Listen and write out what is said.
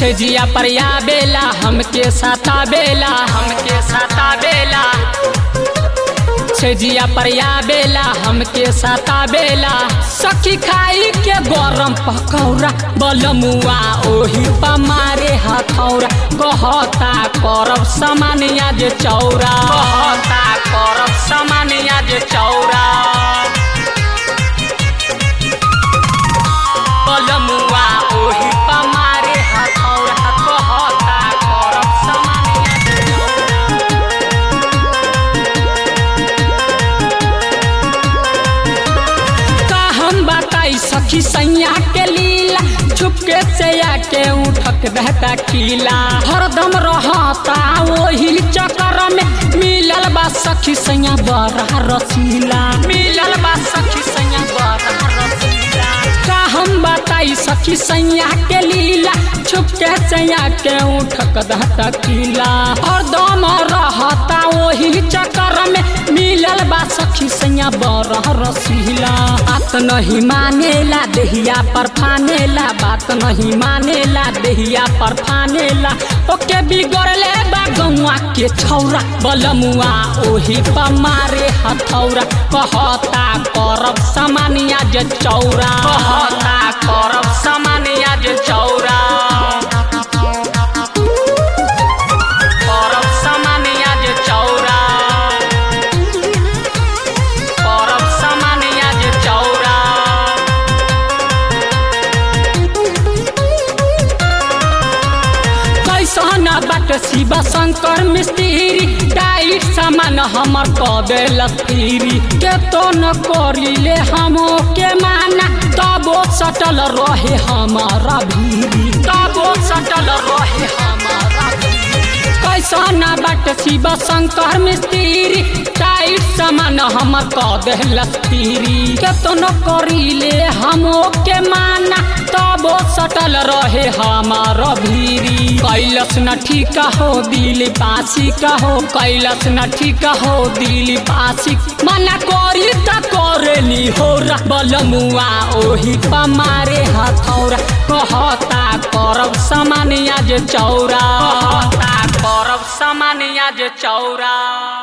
से जिया पर या बेला हमके साता बेला से जिया पर या बेला हमके साता बेला सखी खाई के गरम पकौड़ा बलमुआ ओही पा मारे हथौड़ा कहता करब सामानिया जे चौरा बलमुआ ओही पा मारे हथौड़ा कहता करब सामानिया जे सखी सैया के लीला छुपके से आके उठक रहता किला हरदम रहता वही चक्कर में मिलल बा सखी सैया बड़ा रसीला का हम बताई सखी सैया के लीला छुपके से आके उठक रहता किला हरदम रहता वही चक्कर में मिलल बा सखी सैया बड़ा रसीला बात नहीं मानेला देहिया पर फानेला बात नहीं मानेला देहिया पर फानेला ओके बिगड़ले बा गौआ के छौरा बलमुआ ओही पर मारे हथौरा कहता करब सामानिया जे चौरा बाट शिव शंकर मिस्त्री टाइट सामान हमर कबे लतीरी के तो न करिले हमो के माना तबो सटल रहे हमारा भीरी कैसा ना बाट शिव शंकर मिस्त्री टाइट सामान हमर कबे लतीरी के तो न करिले हमो के माना तबो सटल रहे हमारा भीरी कैलस न ठीक हो दिल पासी का हो कैलस न ठीक हो दिल पासी मना करी त करेली हो बलमुआ ओही पा मारे हथौरा कहता करब सामानिया जे चौरा